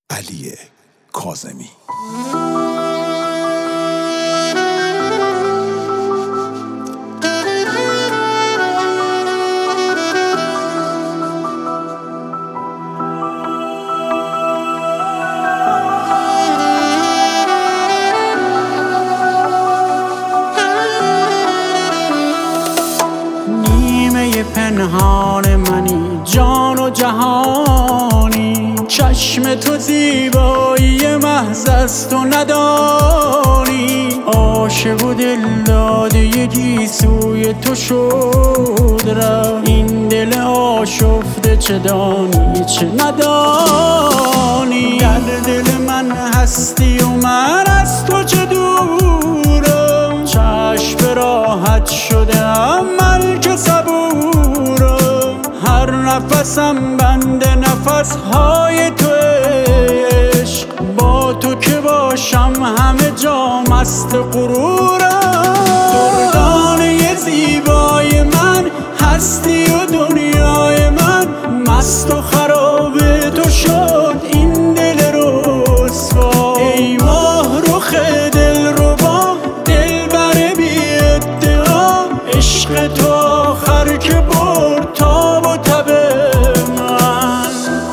علی کاظمی. پنهان منی، جان و جهانی، چشم تو زیبایی محض است و ندانی. عاشق و دل داده گیسوی تو شد رفت، این دل آشفته چه دانی چه ندانی. در دل من هستی و من از تو چه دورم، چشم راحت شده ملک صبورم. هر نفسم بند نفسهای تو عشق، با تو که باشم همه جا مست غرورم. دردانه زیبای من هستی و دنیای من، مست و خراب تو شد این دل رسوا. ای ماه رخ دلربا، دلبر بی ادعا، عشق تو آخر که برد تاب و تب من.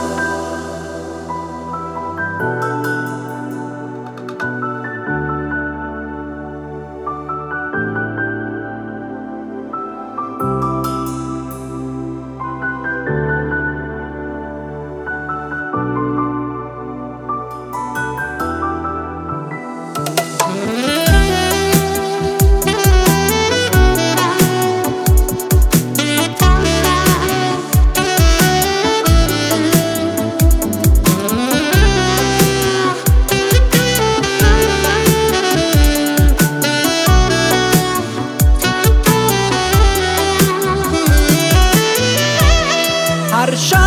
هر شب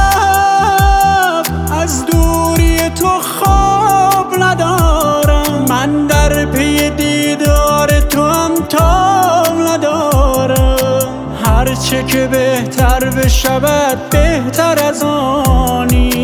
از دوری تو خواب ندارم، من در پی دیدار تو هم تاب ندارم. هرچه که بهتر بشود بهتر از آنی،